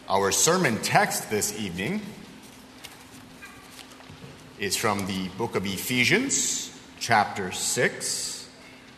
Our sermon text this evening is from the book of Ephesians, chapter 6.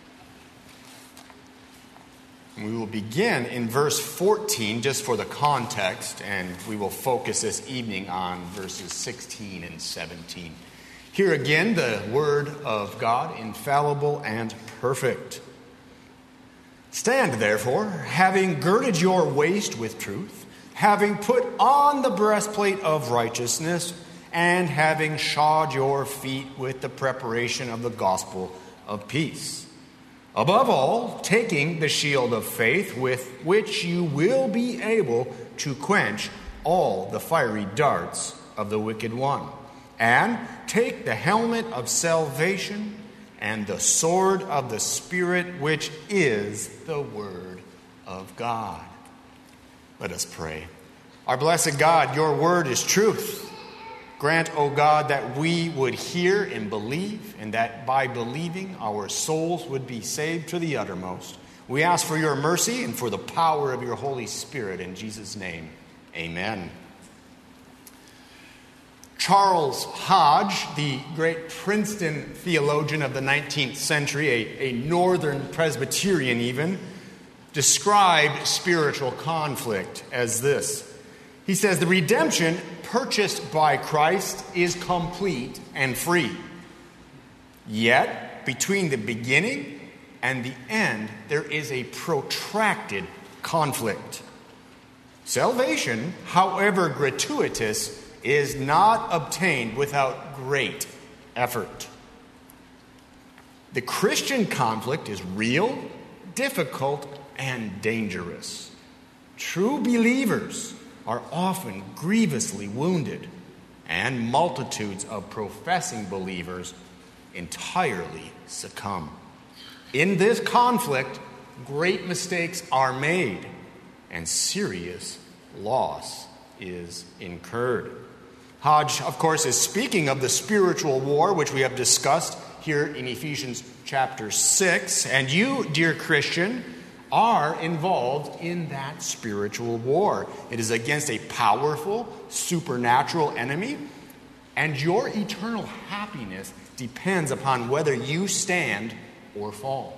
We will begin in verse 14 just for the context, and we will focus this evening on verses 16 and 17. Here again, the word of God, infallible and perfect. Stand, therefore, having girded your waist with truth, having put on the breastplate of righteousness, and having shod your feet with the preparation of the gospel of peace. Above all, taking the shield of faith, with which you will be able to quench all the fiery darts of the wicked one. And take the helmet of salvation and the sword of the Spirit, which is the word of God. Let us pray. Our blessed God, your word is truth. Grant, O God, that we would hear and believe, and that by believing our souls would be saved to the uttermost. We ask for your mercy and for the power of your Holy Spirit. In Jesus' name, amen. Charles Hodge, the great Princeton theologian of the 19th century, a Northern Presbyterian even, described spiritual conflict as this. He says, the redemption purchased by Christ is complete and free. Yet, between the beginning and the end, there is a protracted conflict. Salvation, however gratuitous, is not obtained without great effort. The Christian conflict is real, difficult, and dangerous. True believers are often grievously wounded, and multitudes of professing believers entirely succumb. In this conflict, great mistakes are made, and serious loss is incurred. Hodge, of course, is speaking of the spiritual war, which we have discussed here in Ephesians chapter 6. And you, dear Christian, are involved in that spiritual war. It is against a powerful, supernatural enemy, and your eternal happiness depends upon whether you stand or fall.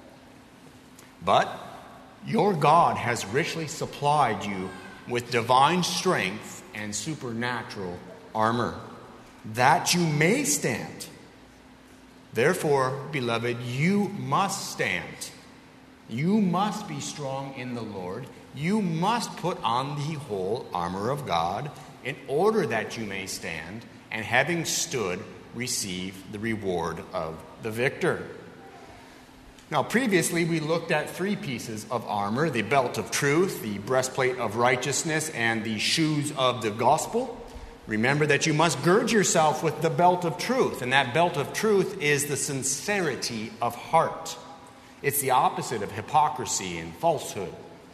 But your God has richly supplied you with divine strength and supernatural armor, that you may stand. Therefore, beloved, you must stand. You must be strong in the Lord. You must put on the whole armor of God in order that you may stand, and having stood, receive the reward of the victor. Now, previously we looked at three pieces of armor: the belt of truth, the breastplate of righteousness, and the shoes of the gospel. Remember that you must gird yourself with the belt of truth, and that belt of truth is the sincerity of heart. It's the opposite of hypocrisy and falsehood.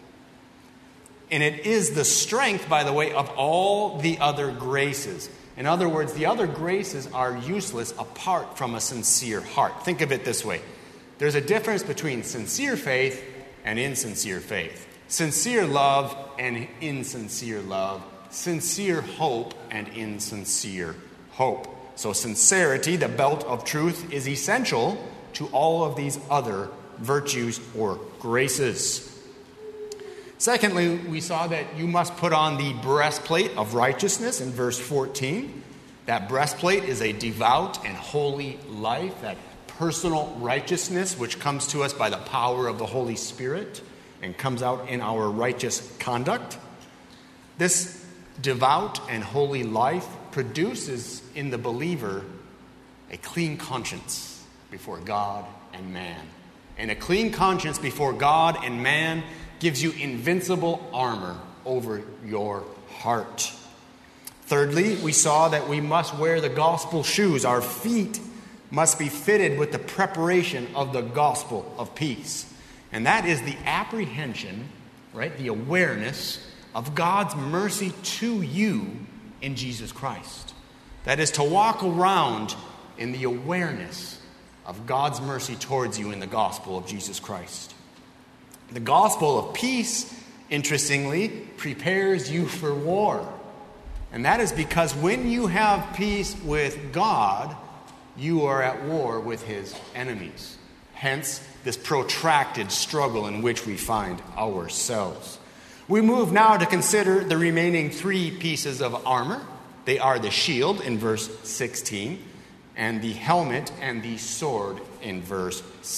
And it is the strength, by the way, of all the other graces. In other words, the other graces are useless apart from a sincere heart. Think of it this way. There's a difference between sincere faith and insincere faith. Sincere love and insincere love. Sincere hope and insincere hope. So sincerity, the belt of truth, is essential to all of these other virtues or graces. Secondly, we saw that you must put on the breastplate of righteousness in verse 14. That breastplate is a devout and holy life, that personal righteousness which comes to us by the power of the Holy Spirit and comes out in our righteous conduct. This devout and holy life produces in the believer a clean conscience before God and man. And a clean conscience before God and man gives you invincible armor over your heart. Thirdly, we saw that we must wear the gospel shoes. Our feet must be fitted with the preparation of the gospel of peace. And that is the apprehension, right, the awareness of God's mercy to you in Jesus Christ. That is to walk around in the awareness of God's mercy towards you in the gospel of Jesus Christ. The gospel of peace interestingly, prepares you for war. And that is because when you have peace with God, you are at war with his enemies. Hence, this protracted struggle in which we find ourselves. We move now to consider the remaining three pieces of armor. They are the shield in verse 16, and the helmet and the sword in verse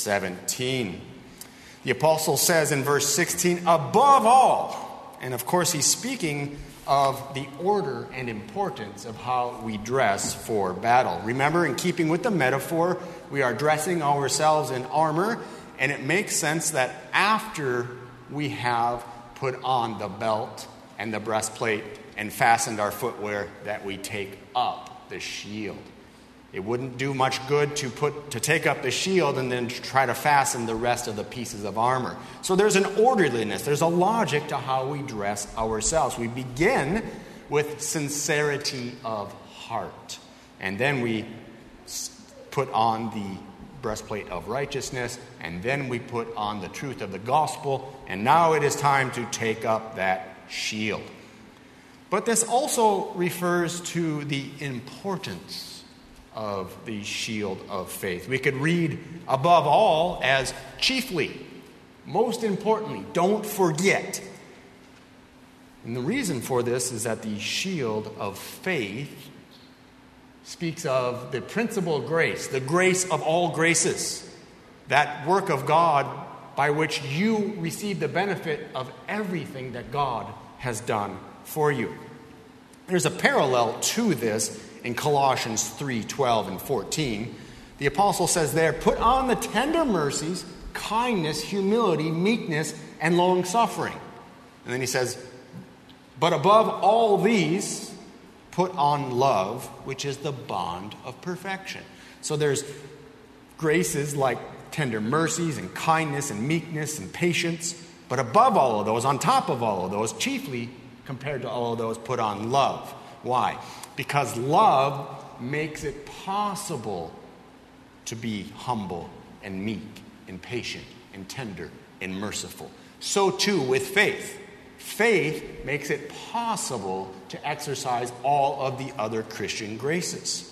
17. The apostle says in verse 16, above all, and of course he's speaking of the order and importance of how we dress for battle. Remember, in keeping with the metaphor, we are dressing ourselves in armor, and it makes sense that after we have put on the belt and the breastplate and fastened our footwear, that we take up the shield. It wouldn't do much good to take up the shield and then try to fasten the rest of the pieces of armor. So there's an orderliness, there's a logic to how we dress ourselves. We begin with sincerity of heart, and then we put on the breastplate of righteousness, and then we put on the truth of the gospel, and now it is time to take up that shield. But this also refers to the importance of the shield of faith. We could read above all as chiefly, most importantly, don't forget. And the reason for this is that the shield of faith speaks of the principal grace, the grace of all graces, that work of God by which you receive the benefit of everything that God has done for you. There's a parallel to this in Colossians 3:12 and 14. The apostle says there, put on the tender mercies, kindness, humility, meekness, and long-suffering. And then he says, but above all these, put on love, which is the bond of perfection. So there's graces like tender mercies and kindness and meekness and patience. But above all of those, on top of all of those, chiefly compared to all of those, put on love. Why? Because love makes it possible to be humble and meek and patient and tender and merciful. So too with faith. Faith makes it possible to exercise all of the other Christian graces.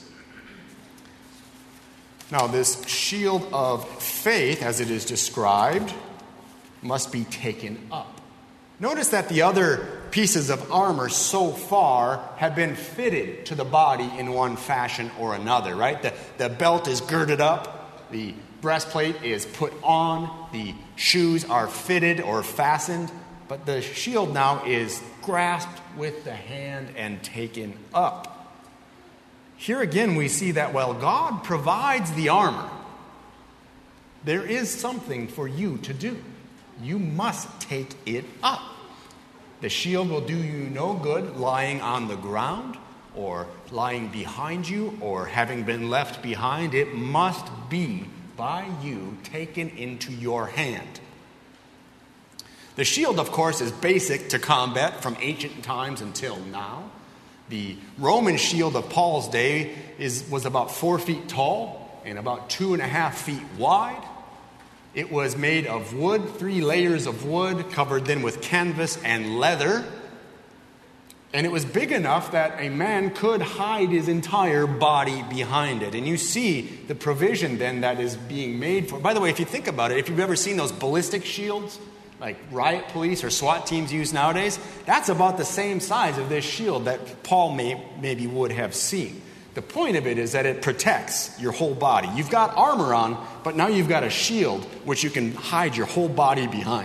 Now, this shield of faith, as it is described, must be taken up. Notice that the other pieces of armor so far have been fitted to the body in one fashion or another, right? The belt is girded up, the breastplate is put on, the shoes are fitted or fastened, but the shield now is grasped with the hand and taken up. Here again we see that while God provides the armor, there is something for you to do. You must take it up. The shield will do you no good lying on the ground or lying behind you or having been left behind. It must be by you taken into your hand. The shield, of course, is basic to combat from ancient times until now. The Roman shield of Paul's day was about 4 feet tall and about 2.5 feet wide. It was made of wood, 3 layers of wood, covered then with canvas and leather. And it was big enough that a man could hide his entire body behind it. And you see the provision then that is being made for. By the way, if you think about it, if you've ever seen those ballistic shields, like riot police or SWAT teams use nowadays, that's about the same size of this shield that Paul maybe would have seen. The point of it is that it protects your whole body. You've got armor on, but now you've got a shield which you can hide your whole body behind.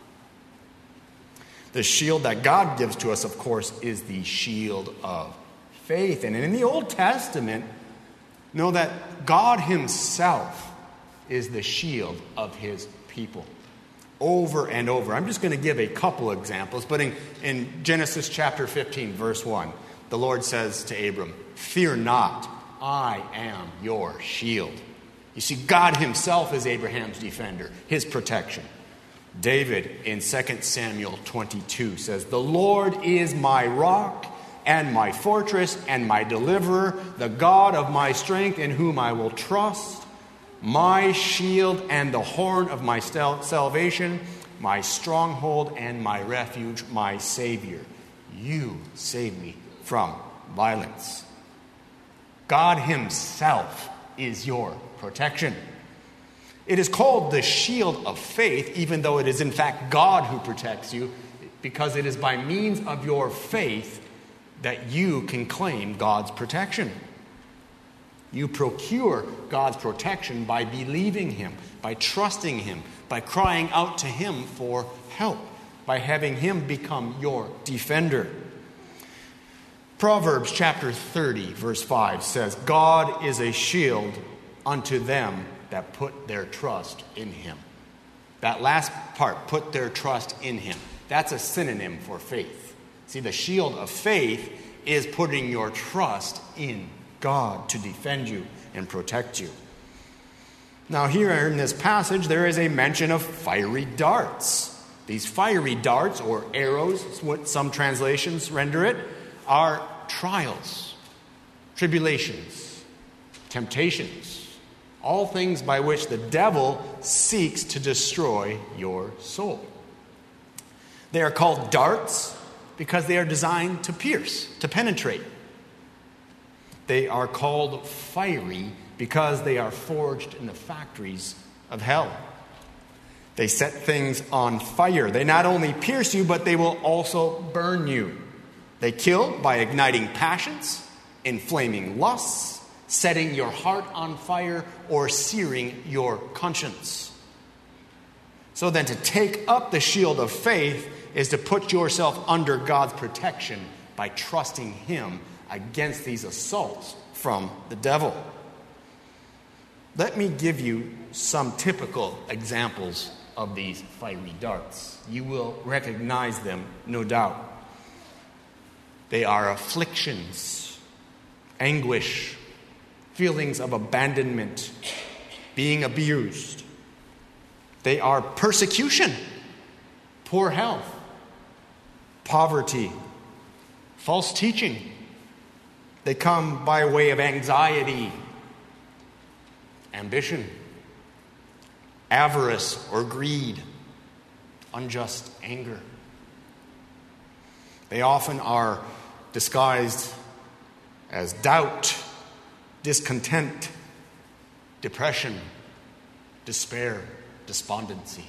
The shield that God gives to us, of course, is the shield of faith. And in the Old Testament, know that God himself is the shield of his people. Over and over. I'm just going to give a couple examples, but in Genesis chapter 15, verse 1, the Lord says to Abram, fear not, I am your shield. You see, God himself is Abraham's defender, his protection. David in 2 Samuel 22 says, the Lord is my rock and my fortress and my deliverer, the God of my strength in whom I will trust, my shield and the horn of my salvation, my stronghold and my refuge, my Savior. You save me from violence. God himself is your protection. It is called the shield of faith, even though it is in fact God who protects you, because it is by means of your faith that you can claim God's protection. You procure God's protection by believing him, by trusting him, by crying out to him for help, by having him become your defender. Proverbs chapter 30, verse 5 says, God is a shield unto them that put their trust in him. That last part, put their trust in him, that's a synonym for faith. See, the shield of faith is putting your trust in God to defend you and protect you. Now here in this passage, there is a mention of fiery darts. These fiery darts, or arrows, what some translations render it, are trials, tribulations, temptations, all things by which the devil seeks to destroy your soul. They are called darts because they are designed to pierce, to penetrate. They are called fiery because they are forged in the factories of hell. They set things on fire. They not only pierce you, but they will also burn you. They kill by igniting passions, inflaming lusts, setting your heart on fire, or searing your conscience. So then to take up the shield of faith is to put yourself under God's protection by trusting him against these assaults from the devil. Let me give you some typical examples of these fiery darts. You will recognize them, no doubt. They are afflictions, anguish, feelings of abandonment, being abused. They are persecution, poor health, poverty, false teaching. They come by way of anxiety, ambition, avarice or greed, unjust anger. They often are disguised as doubt, discontent, depression, despair, despondency.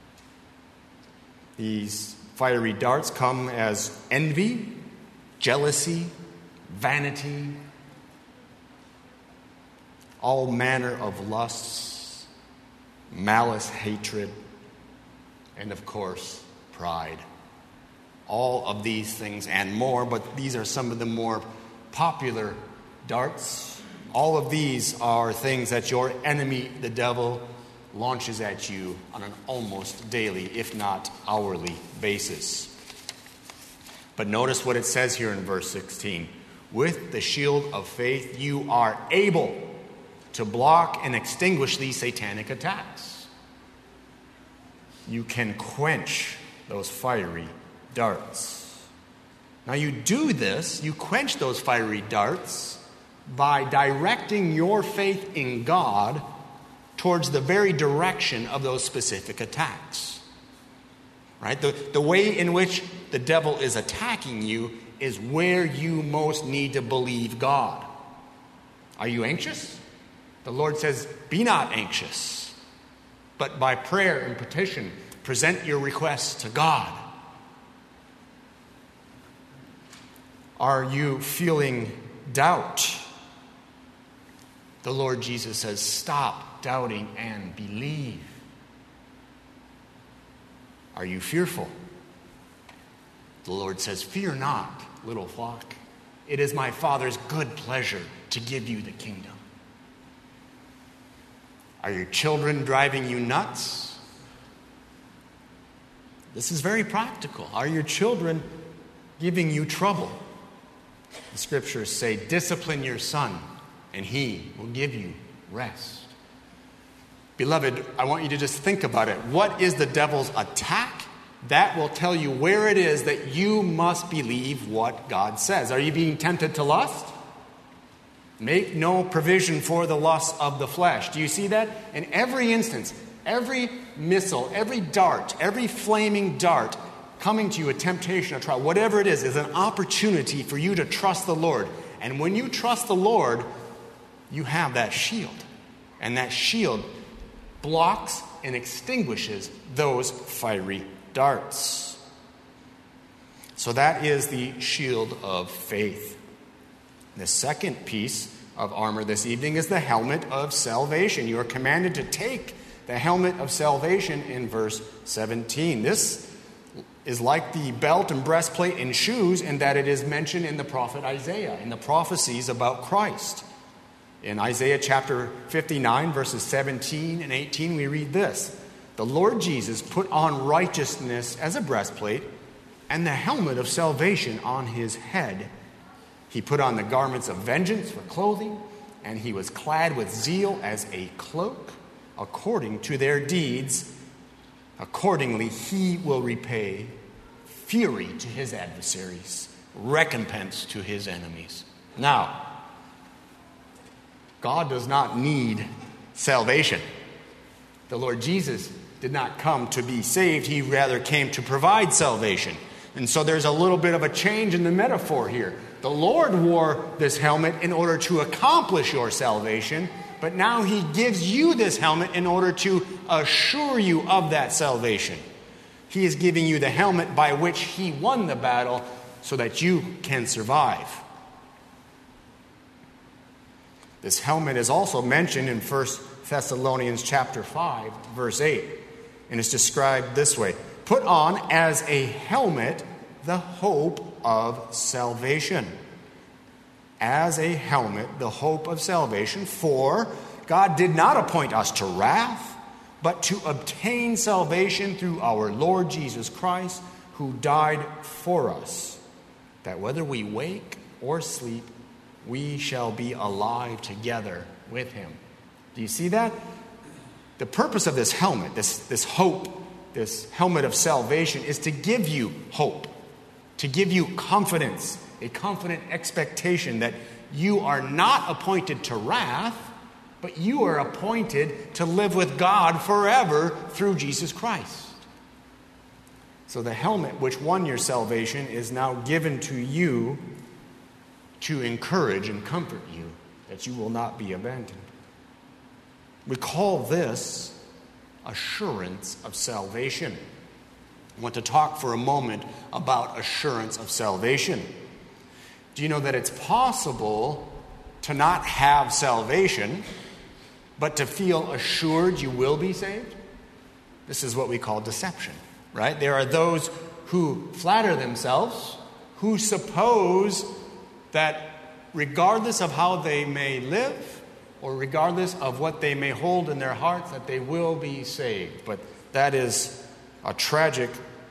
These fiery darts come as envy, jealousy, vanity, all manner of lusts, malice, hatred, and of course, pride. All of these things and more, but these are some of the more popular darts. All of these are things that your enemy, the devil, launches at you on an almost daily, if not hourly, basis. But notice what it says here in verse 16. With the shield of faith, you are able to block and extinguish these satanic attacks. You can quench those fiery darts. Now you do this, you quench those fiery darts by directing your faith in God towards the very direction of those specific attacks. Right? The way in which the devil is attacking you is where you most need to believe God. Are you anxious? The Lord says, be not anxious, but by prayer and petition, present your requests to God. Are you feeling doubt? The Lord Jesus says, stop doubting and believe. Are you fearful? The Lord says, fear not, little flock. It is my Father's good pleasure to give you the kingdom. Are your children driving you nuts? This is very practical. Are your children giving you trouble? The scriptures say, discipline your son, and he will give you rest. Beloved, I want you to just think about it. What is the devil's attack? That will tell you where it is that you must believe what God says. Are you being tempted to lust? Make no provision for the lusts of the flesh. Do you see that? In every instance, Every missile, every dart, every flaming dart coming to you, a temptation, a trial, whatever it is an opportunity for you to trust the Lord. And when you trust the Lord, you have that shield. And that shield blocks and extinguishes those fiery darts. So that is the shield of faith. The second piece of armor this evening is the helmet of salvation. You are commanded to take the helmet of salvation in verse 17. This is like the belt and breastplate and shoes in that it is mentioned in the prophet Isaiah, in the prophecies about Christ. In Isaiah chapter 59, verses 17 and 18, we read this: "The Lord Jesus put on righteousness as a breastplate and the helmet of salvation on his head. He put on the garments of vengeance for clothing, and he was clad with zeal as a cloak. According to their deeds, accordingly he will repay fury to his adversaries, recompense to his enemies." Now, God does not need salvation. The Lord Jesus did not come to be saved. He rather came to provide salvation. And so there's a little bit of a change in the metaphor here. The Lord wore this helmet in order to accomplish your salvation, but now he gives you this helmet in order to assure you of that salvation. He is giving you the helmet by which he won the battle so that you can survive. This helmet is also mentioned in 1 Thessalonians chapter 5, verse 8, and it's described this way: "Put on as a helmet the hope of salvation." As a helmet, the hope of salvation. For God did not appoint us to wrath, but to obtain salvation through our Lord Jesus Christ, who died for us, that whether we wake or sleep, we shall be alive together with him. Do you see that? The purpose of this helmet, this hope, this helmet of salvation, is to give you hope, to give you confidence, a confident expectation that you are not appointed to wrath, but you are appointed to live with God forever through Jesus Christ. So the helmet which won your salvation is now given to you to encourage and comfort you that you will not be abandoned. We call this assurance of salvation. I want to talk for a moment about assurance of salvation. Do you know that it's possible to not have salvation, but to feel assured you will be saved? This is what we call deception, right? There are those who flatter themselves, who suppose that regardless of how they may live, or regardless of what they may hold in their hearts, that they will be saved. But that is a tragic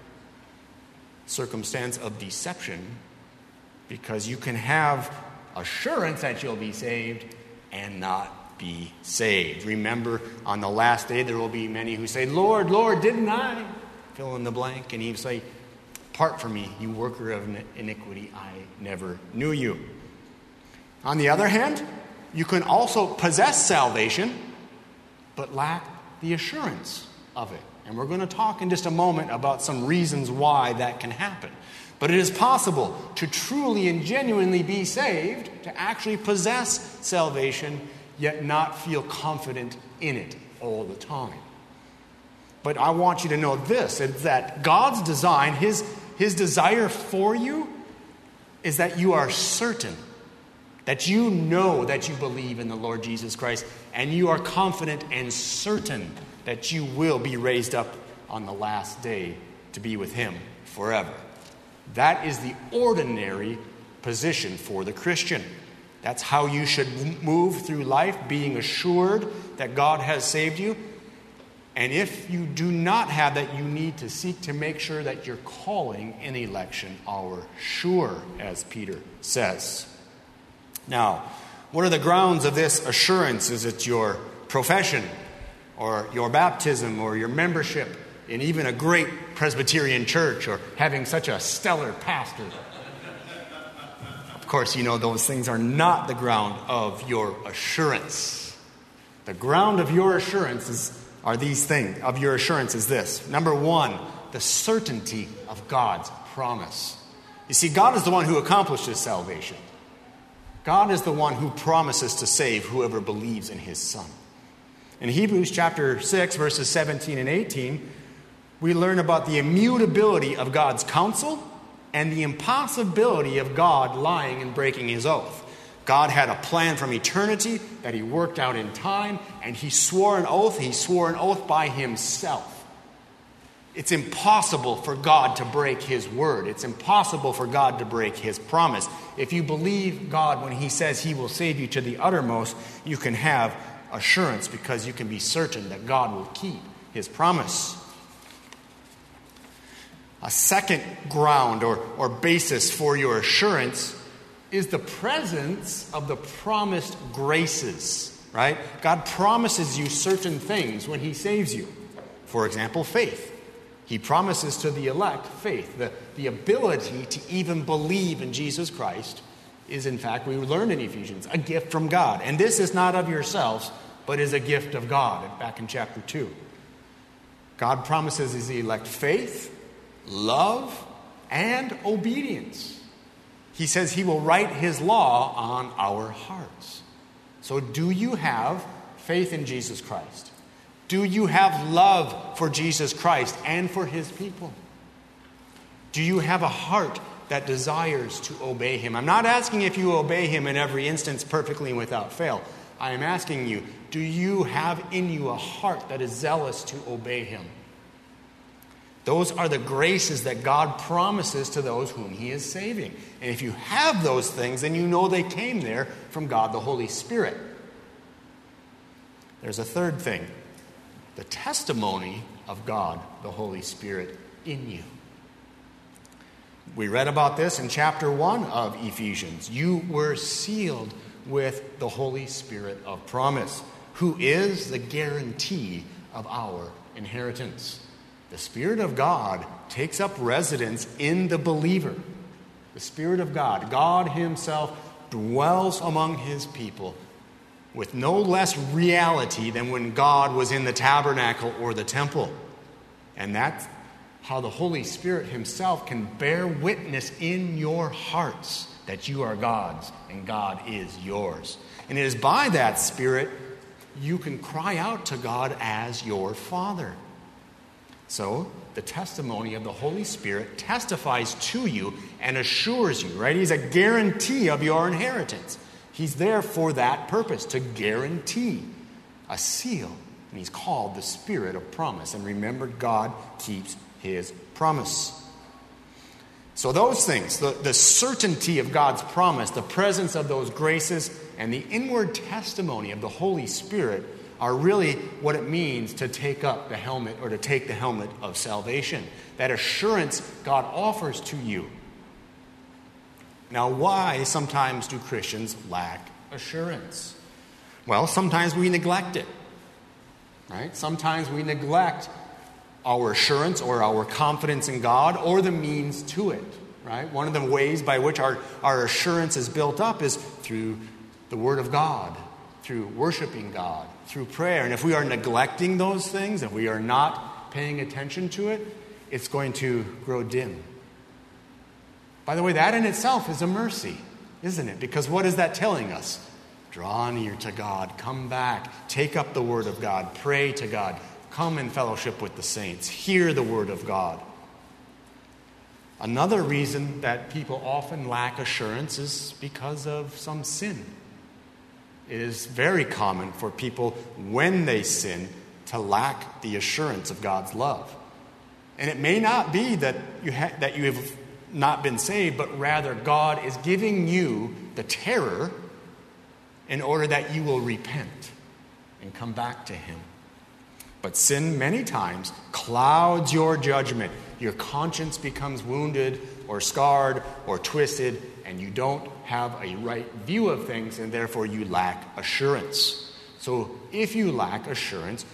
circumstance of deception, because you can have assurance that you'll be saved and not be saved. Remember, on the last day there will be many who say, "Lord, Lord, didn't I?" Fill in the blank. And he will say, "Depart from me, you worker of iniquity, I never knew you." On the other hand, you can also possess salvation, but lack the assurance of it. And we're going to talk in just a moment about some reasons why that can happen. But it is possible to truly and genuinely be saved, to actually possess salvation, yet not feel confident in it all the time. But I want you to know this, is that God's design, His desire for you, is that you are certain, that you know that you believe in the Lord Jesus Christ, and you are confident and certain that you will be raised up on the last day to be with Him forever. That is the ordinary position for the Christian. That's how you should move through life, being assured that God has saved you. And if you do not have that, you need to seek to make sure that your calling and election are sure, as Peter says. Now, what are the grounds of this assurance? Is it your profession, or your baptism, or your membership in even a great Presbyterian church, or having such a stellar pastor? Of course, you know those things are not the ground of your assurance. The ground of your assurance is are these things of your assurance is this. Number one, the certainty of God's promise. You see, God is the one who accomplishes salvation. God is the one who promises to save whoever believes in his Son. In Hebrews chapter 6, verses 17 and 18, we learn about the immutability of God's counsel and the impossibility of God lying and breaking his oath. God had a plan from eternity that he worked out in time, and he swore an oath. He swore an oath by himself. It's impossible for God to break his word. It's impossible for God to break his promise. If you believe God when he says he will save you to the uttermost, you can have assurance because you can be certain that God will keep his promise. A second ground or basis for your assurance is the presence of the promised graces, right? God promises you certain things when he saves you. For example, faith. He promises to the elect faith. The ability to even believe in Jesus Christ is, in fact, we learned in Ephesians, a gift from God. And this is not of yourselves, but is a gift of God, back in chapter 2. God promises his elect faith, love, and obedience. He says he will write his law on our hearts. So do you have faith in Jesus Christ? Do you have love for Jesus Christ and for his people? Do you have a heart that desires to obey him? I'm not asking if you obey him in every instance perfectly and without fail. I am asking you, do you have in you a heart that is zealous to obey him? Those are the graces that God promises to those whom he is saving. And if you have those things, then you know they came there from God the Holy Spirit. There's a third thing. The testimony of God, the Holy Spirit, in you. We read about this in chapter 1 of Ephesians. You were sealed with the Holy Spirit of promise, who is the guarantee of our inheritance. The Spirit of God takes up residence in the believer. The Spirit of God, God himself, dwells among his people with no less reality than when God was in the tabernacle or the temple. And that's how the Holy Spirit himself can bear witness in your hearts that you are God's and God is yours. And it is by that Spirit you can cry out to God as your Father. So, the testimony of the Holy Spirit testifies to you and assures you, right? He's a guarantee of your inheritance. He's there for that purpose, to guarantee a seal. And he's called the Spirit of promise. And remember, God keeps his promise. So those things, the certainty of God's promise, the presence of those graces, and the inward testimony of the Holy Spirit are really what it means to take up the helmet or to take the helmet of salvation. That assurance God offers to you. Now, why sometimes do Christians lack assurance? Well, sometimes we neglect it, right? Sometimes we neglect our assurance or our confidence in God or the means to it, right? One of the ways by which our assurance is built up is through the Word of God, through worshiping God, through prayer. And if we are neglecting those things, if we are not paying attention to it, it's going to grow dim. By the way, that in itself is a mercy, isn't it? Because what is that telling us? Draw near to God, come back, take up the Word of God, pray to God, come in fellowship with the saints, hear the Word of God. Another reason that people often lack assurance is because of some sin. It is very common for people, when they sin, to lack the assurance of God's love. And it may not be that you have not been saved, but rather God is giving you the terror in order that you will repent and come back to him. But sin many times clouds your judgment. Your conscience becomes wounded or scarred or twisted, and you don't have a right view of things, and therefore you lack assurance. So if you lack assurance,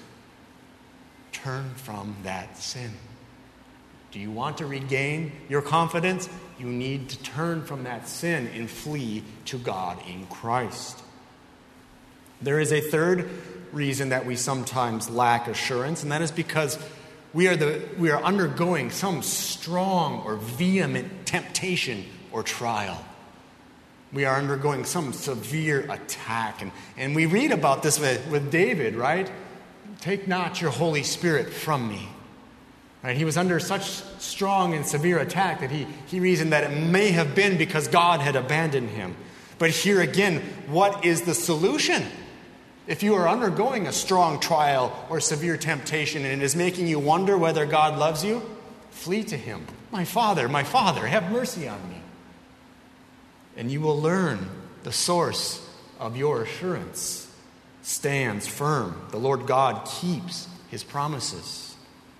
turn from that sin. Do you want to regain your confidence? You need to turn from that sin and flee to God in Christ. There is a third reason that we sometimes lack assurance, and that is because we are undergoing some strong or vehement temptation or trial. We are undergoing some severe attack. And we read about this with David, right? Take not your Holy Spirit from me. Right? He was under such strong and severe attack that he reasoned that it may have been because God had abandoned him. But here again, what is the solution? If you are undergoing a strong trial or severe temptation and it is making you wonder whether God loves you, flee to him. My Father, have mercy on me. And you will learn the source of your assurance stands firm. The Lord God keeps his promises.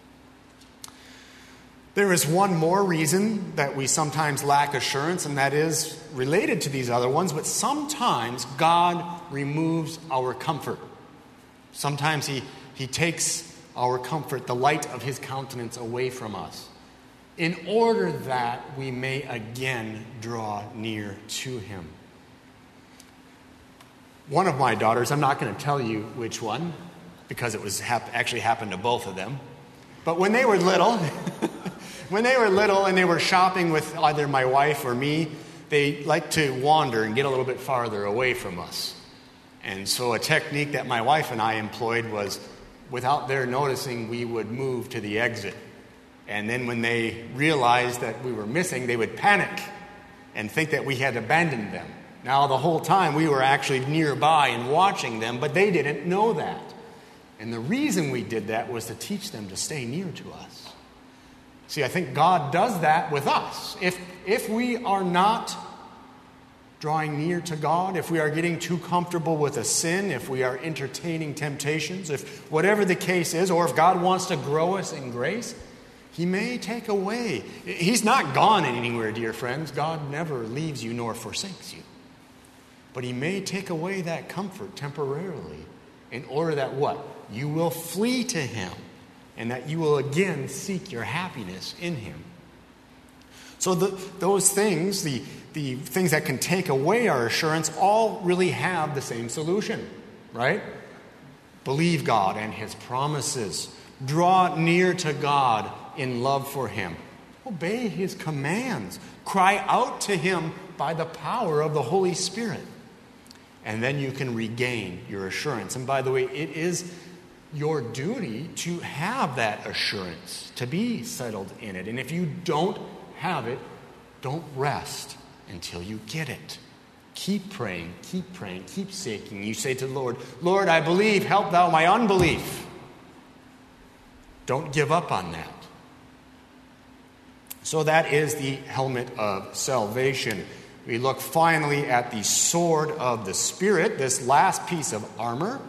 There is one more reason that we sometimes lack assurance, and that is related to these other ones, but sometimes God removes our comfort. Sometimes he takes our comfort, the light of his countenance, away from us, in order that we may again draw near to him. One of my daughters, I'm not going to tell you which one, because it was actually happened to both of them, but when they were little, and they were shopping with either my wife or me, they liked to wander and get a little bit farther away from us. And so a technique that my wife and I employed was, without their noticing, we would move to the exit. And then when they realized that we were missing, they would panic and think that we had abandoned them. Now, the whole time we were actually nearby and watching them, but they didn't know that. And the reason we did that was to teach them to stay near to us. See, I think God does that with us. If we are not drawing near to God, if we are getting too comfortable with a sin, if we are entertaining temptations, if whatever the case is, or if God wants to grow us in grace, he may take away. He's not gone anywhere, dear friends. God never leaves you nor forsakes you. But he may take away that comfort temporarily in order that what? You will flee to him and that you will again seek your happiness in him. So those things, the things that can take away our assurance, all really have the same solution, right? Believe God and his promises. Draw near to God in love for him. Obey his commands. Cry out to him by the power of the Holy Spirit. And then you can regain your assurance. And by the way, it is your duty to have that assurance, to be settled in it. And if you don't have it, don't rest until you get it. Keep praying, keep seeking. You say to the Lord, Lord, I believe, help thou my unbelief. Don't give up on that. So that is the helmet of salvation. We look finally at the sword of the Spirit, this last piece of armor.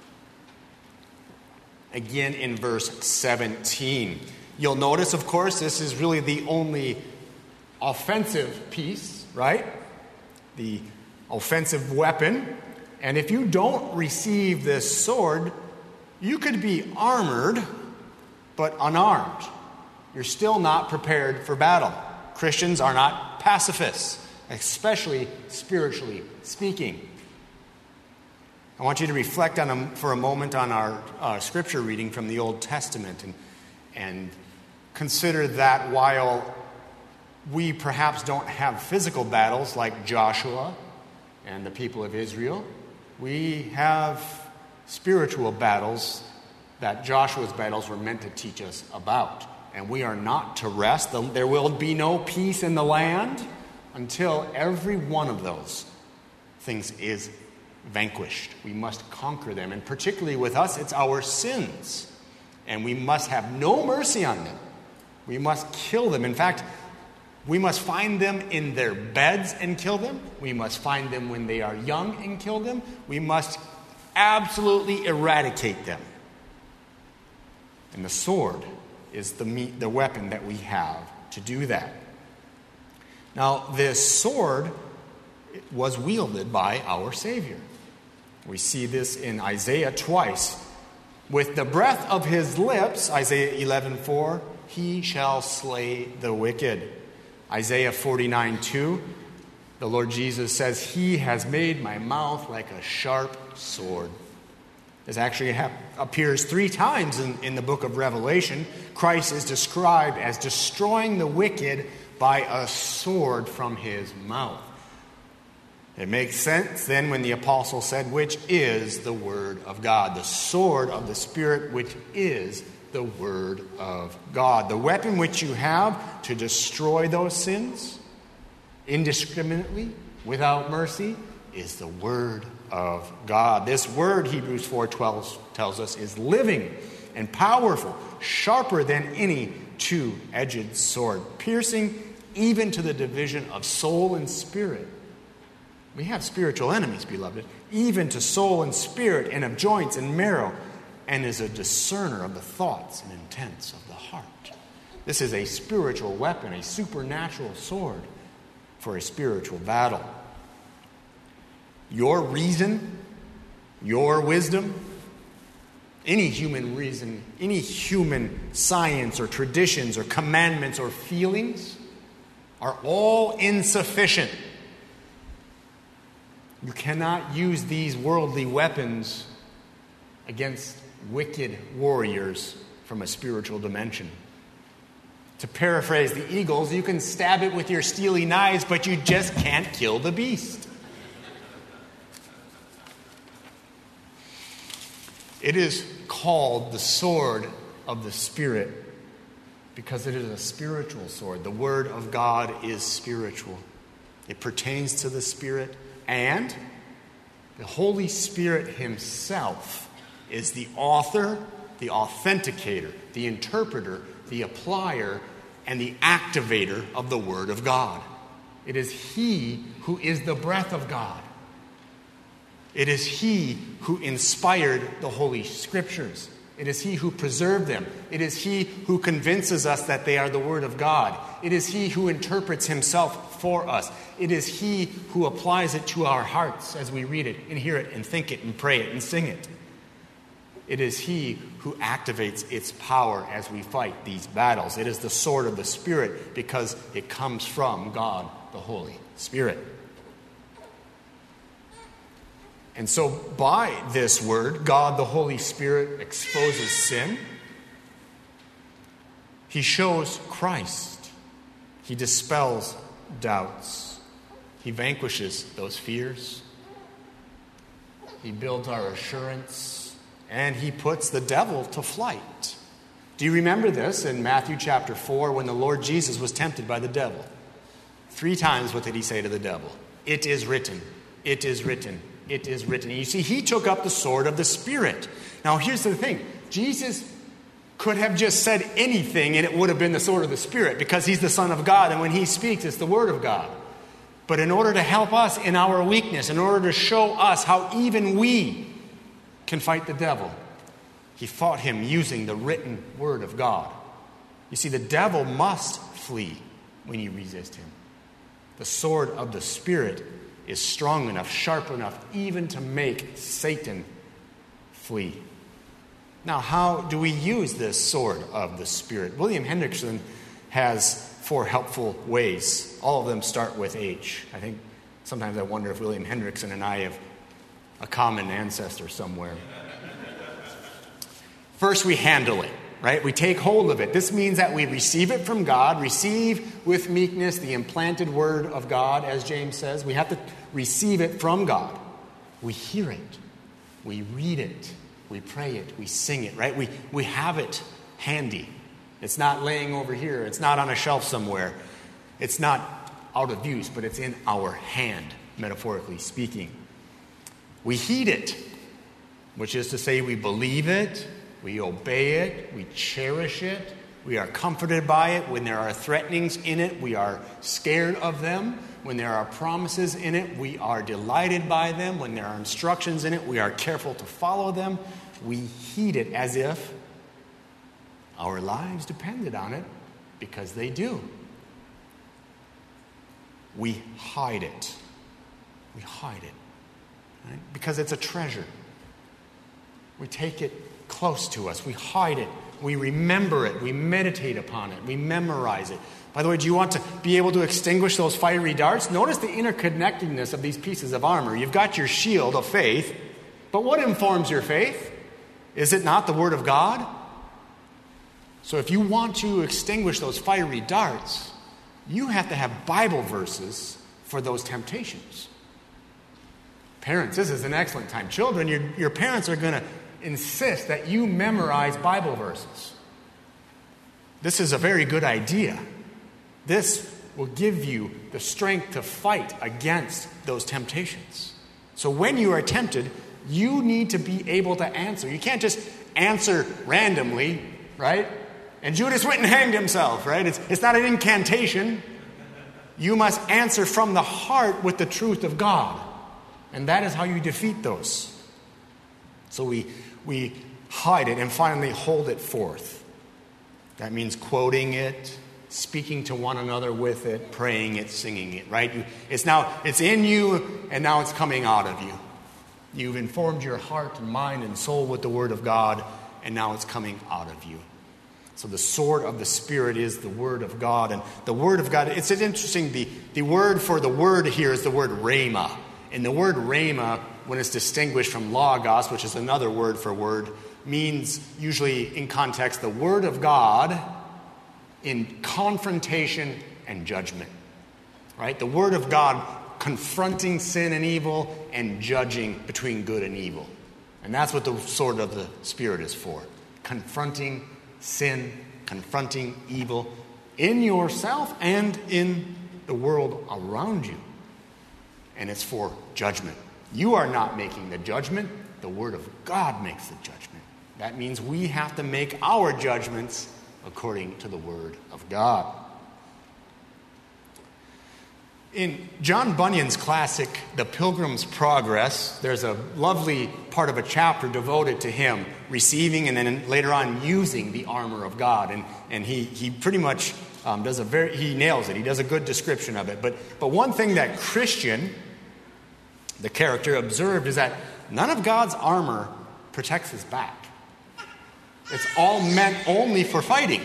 Again in verse 17. You'll notice, of course, this is really the only offensive piece, right? The offensive weapon. And if you don't receive this sword, you could be armored, but unarmed. You're still not prepared for battle. Christians are not pacifists, especially spiritually speaking. I want you to reflect for a moment on our scripture reading from the Old Testament and consider that while we perhaps don't have physical battles like Joshua and the people of Israel, we have spiritual battles that Joshua's battles were meant to teach us about. And we are not to rest. There will be no peace in the land until every one of those things is vanquished. We must conquer them. And particularly with us, it's our sins. And we must have no mercy on them. We must kill them. In fact, we must find them in their beds and kill them. We must find them when they are young and kill them. We must absolutely eradicate them. And the sword is the weapon that we have to do that. Now, this sword was wielded by our Savior. We see this in Isaiah twice. With the breath of his lips, Isaiah 11:4, he shall slay the wicked. Isaiah 49:2, The Lord Jesus says, He has made my mouth like a sharp sword. This actually appears 3 times in the book of Revelation. Christ is described as destroying the wicked by a sword from his mouth. It makes sense then when the apostle said, which is the word of God, the sword of the Spirit, which is the word of God. The weapon which you have to destroy those sins indiscriminately, without mercy, is the word of God. This word, Hebrews 4:12 tells us, is living and powerful, sharper than any two-edged sword, piercing even to the division of soul and spirit. We have spiritual enemies, beloved, even to soul and spirit, and of joints and marrow, and is a discerner of the thoughts and intents of the heart. This is a spiritual weapon, a supernatural sword for a spiritual battle. Your reason, your wisdom, any human reason, any human science or traditions or commandments or feelings are all insufficient. You cannot use these worldly weapons against wicked warriors from a spiritual dimension. To paraphrase the Eagles, you can stab it with your steely knives, but you just can't kill the beast. It is called the sword of the Spirit because it is a spiritual sword. The Word of God is spiritual. It pertains to the Spirit, and the Holy Spirit Himself is the author, the authenticator, the interpreter, the applier, and the activator of the Word of God. It is He who is the breath of God. It is He who inspired the Holy Scriptures. It is He who preserved them. It is He who convinces us that they are the Word of God. It is He who interprets Himself for us. It is He who applies it to our hearts as we read it and hear it and think it and pray it and sing it. It is He who activates its power as we fight these battles. It is the sword of the Spirit because it comes from God, the Holy Spirit. And so by this word, God, the Holy Spirit, exposes sin. He shows Christ. He dispels doubts. He vanquishes those fears. He builds our assurance. And He puts the devil to flight. Do you remember this in Matthew chapter 4 when the Lord Jesus was tempted by the devil? 3 times what did He say to the devil? It is written. It is written. It is written. And you see, He took up the sword of the Spirit. Now, here's the thing. Jesus could have just said anything and it would have been the sword of the Spirit because He's the Son of God, and when He speaks, it's the Word of God. But in order to help us in our weakness, in order to show us how even we can fight the devil, He fought him using the written Word of God. You see, the devil must flee when you resist him. The sword of the Spirit is strong enough, sharp enough, even to make Satan flee. Now, how do we use this sword of the Spirit? William Hendrickson has 4 helpful ways. All of them start with H. I think sometimes I wonder if William Hendrickson and I have a common ancestor somewhere. First, we handle it, right? We take hold of it. This means that we receive it from God, receive with meekness the implanted Word of God, as James says. We have to receive it from God. We hear it. We read it. We pray it. We sing it, right? We have it handy. It's not laying over here. It's not on a shelf somewhere. It's not out of use, but it's in our hand, metaphorically speaking. We heed it, which is to say we believe it, we obey it, we cherish it, we are comforted by it. When there are threatenings in it, we are scared of them. When there are promises in it, we are delighted by them. When there are instructions in it, we are careful to follow them. We heed it as if our lives depended on it, because they do. We hide it. We hide it, right? Because it's a treasure. We take it close to us. We hide it we remember it, we meditate upon it, we memorize it. By the way, do you want to be able to extinguish those fiery darts? Notice the interconnectedness of these pieces of armor. You've got your shield of faith, but what informs your faith? Is it not the Word of God? So if you want to extinguish those fiery darts, you have to have Bible verses for those temptations. Parents, this is an excellent time. Children, your parents are going to insist that you memorize Bible verses. This is a very good idea. This will give you the strength to fight against those temptations. So when you are tempted, you need to be able to answer. You can't just answer randomly, right? And Judas went and hanged himself, right? It's not an incantation. You must answer from the heart with the truth of God. And that is how you defeat those. So we hide it and finally hold it forth. That means quoting it, speaking to one another with it, praying it, singing it, right? It's in you and now it's coming out of you. You've informed your heart and mind and soul with the Word of God and now it's coming out of you. So the sword of the Spirit is the Word of God. And the Word of God, it's interesting, the word for the word here is the word rhema. And the word rhema, when it's distinguished from logos, which is another word for word, means usually in context the Word of God in confrontation and judgment. Right? The Word of God confronting sin and evil and judging between good and evil. And that's what the sword of the Spirit is for. Confronting sin, confronting evil in yourself and in the world around you. And it's for judgment. You are not making the judgment. The Word of God makes the judgment. That means we have to make our judgments according to the Word of God. In John Bunyan's classic, The Pilgrim's Progress, there's a lovely part of a chapter devoted to him receiving and then later on using the armor of God. And he pretty much he nails it. He does a good description of it. But one thing that Christian, the character, observed is that none of God's armor protects his back. It's all meant only for fighting.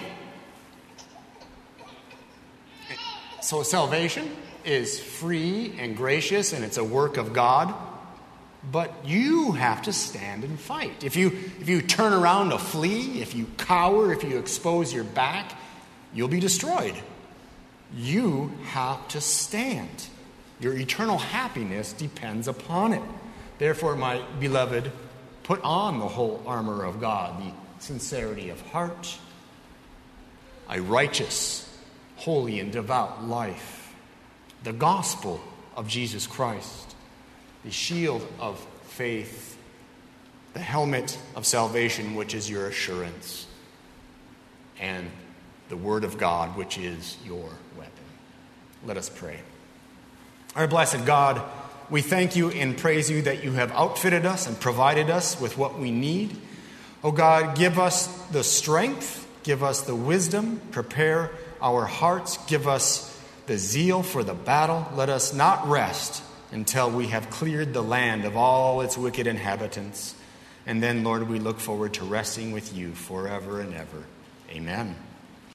So salvation is free and gracious and it's a work of God, but you have to stand and fight. If you turn around to flee, if you cower, if you expose your back, you'll be destroyed. You have to stand. Your eternal happiness depends upon it. Therefore, my beloved, put on the whole armor of God, the sincerity of heart, a righteous, holy, and devout life, the gospel of Jesus Christ, the shield of faith, the helmet of salvation, which is your assurance, and the Word of God, which is your weapon. Let us pray. Our blessed God, we thank you and praise you that you have outfitted us and provided us with what we need. Oh God, give us the strength, give us the wisdom, prepare our hearts, give us the zeal for the battle. Let us not rest until we have cleared the land of all its wicked inhabitants. And then, Lord, we look forward to resting with you forever and ever. Amen.